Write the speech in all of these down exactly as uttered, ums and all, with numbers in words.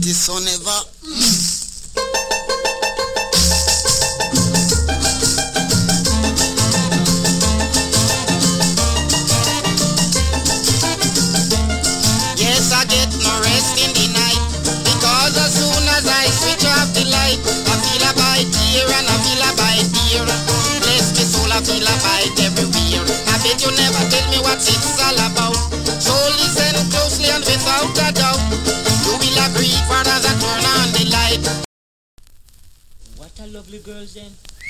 pretty son ever. Yes, I get no rest in the night, because as soon as I switch off the light, I feel a bite here and I feel a bite there. Bless me soul, I feel a bite everywhere. I bet you never tell me what it's all about. So listen closely and without a doubt, you will agree, for as I turn on the light. What a lovely girl then.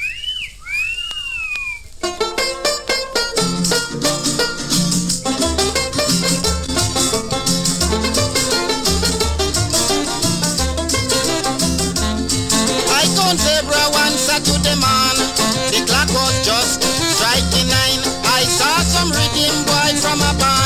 I count zebra once I to the man. The clock was just striking nine. I saw some rhythm boy from a band.